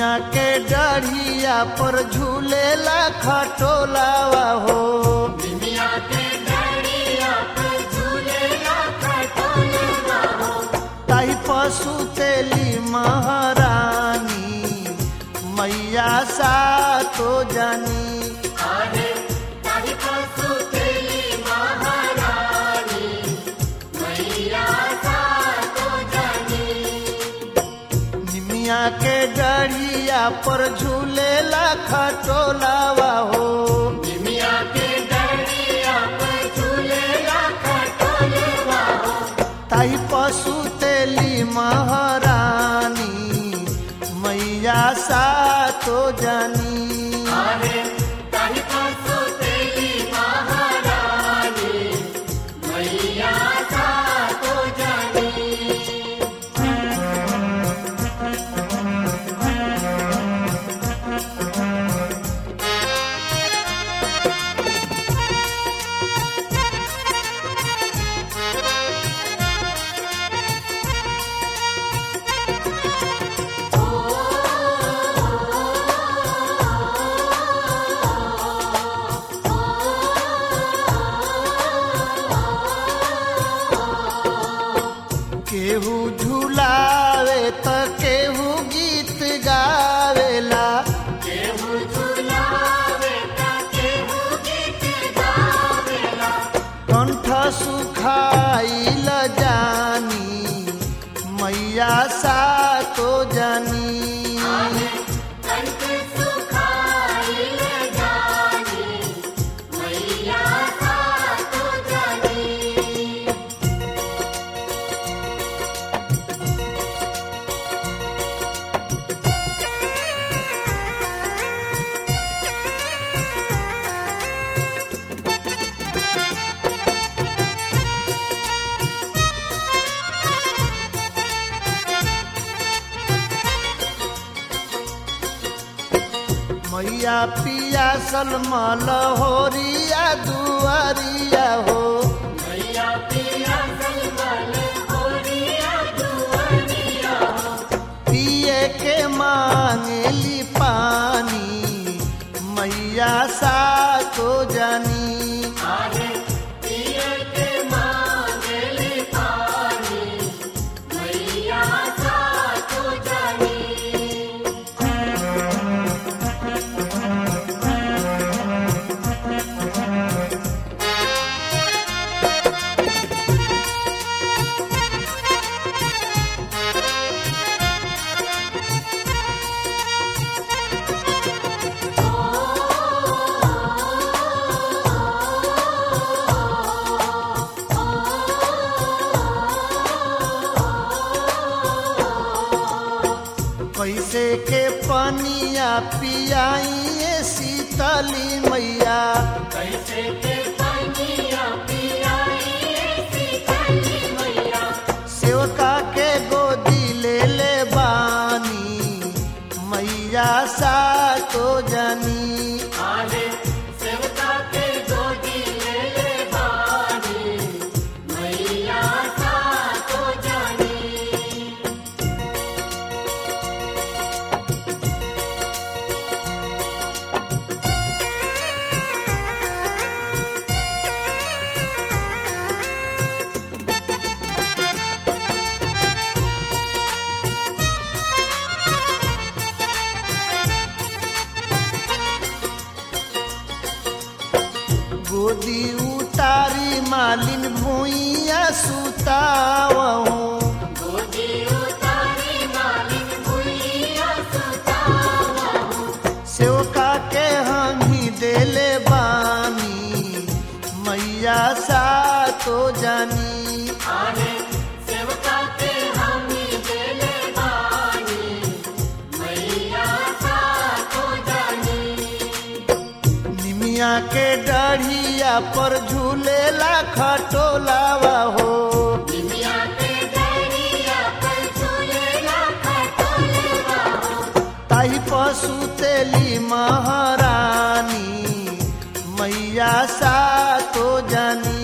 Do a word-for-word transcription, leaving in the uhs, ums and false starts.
निमिया के डढ़िया पर झूलेला खटोलावा हो। निमिया के डढ़िया पर झूलेला खटोलावा हो। ताही पशु तेली महारानी मैया सातो जानी। आहे ताही पशु तेली महारानी मैया सातो जानी। निमिया के डढ़िया पर झूलेला खटोलावा हो। निमिया के डढ़िया पर झूलेला खटोलावा हो। ताही पशु तेली महारानी मैया सातो जानी। आहे ताही पशु तेली महारानी मैया सातो जानी। केहू झूलावे त केहू गीत गावेला। केहू झूलावे त केहू गीत गावेला। कंठ सुखाइल जानी मैया सातो जानी। आहे कंठ सुखाइल जानी मैया सातो जानी। मैया पिया सलमल होरिया दुआरिया हो। मैया पिया सलमल होरिया दुआरिया हो। पिए के मांगली पानी मैया सातो जानी। आहे पिए के मांगली पानी मैया सातो जानी। कैसे के पनिया पियाइए शीतली मैया। कैसे के पनिया पियाइए शीतली मैया। सेवका के गोदी ले ले बानी मैया सातो जानी। आहे सेवका के गोदी ले ले बानी मैया सातो जानी। गोदी उतारी मालिन भूइया सुतावहूँ। गोदी उतारी मालिन भुइया सुतावहूँ। सेवका के हमी देले बानी मैया सातो जानी। आहे सेवका के हामी देले बानी मैया सातो जानी। निमिया के डढ़िया पर झूलेला खटोलावा हो। निमिया के डढ़िया पर झूलेला खटोलावा हो। ताही पशु तेली महारानी मैया सातो जानी।